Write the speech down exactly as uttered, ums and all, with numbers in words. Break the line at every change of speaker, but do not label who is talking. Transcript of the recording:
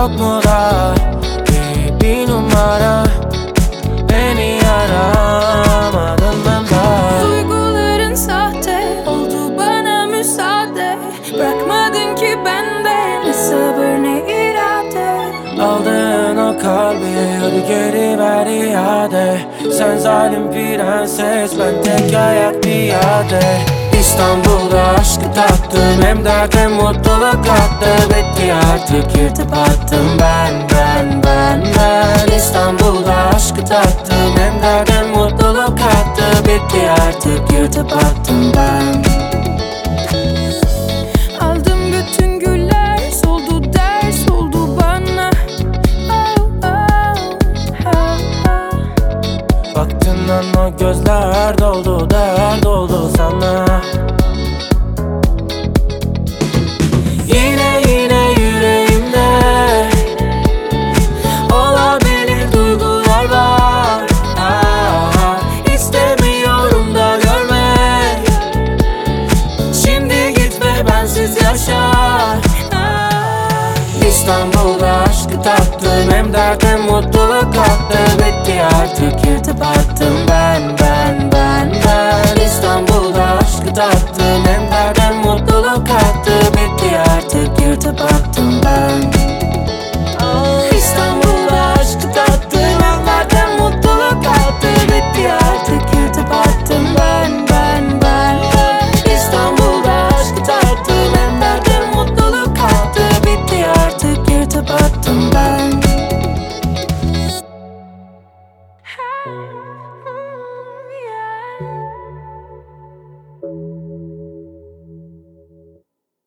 yok mu da bir, bir numara? Beni aramadın ben daha.
Duyguların sahte oldu, bana müsaade. Bırakmadın ki bende ne sabır ne irade.
Aldığın o kalbi hadi geri ver iade. Sen zalim prenses, ben tek ayak piyade. İstanbul'da aşkı tattım, hem dert hem mutluluk kattı. Bitti artık, yırtıp attım ben, ben, ben, ben. İstanbul'da aşkı tattım, hem dert hem mutluluk kattı. Bitti artık, yırtıp attım ben.
Aldım bütün güller, soldu ders oldu bana. Oh, oh, oh, oh.
Baktığından o gözler doldu, dert oldu sana.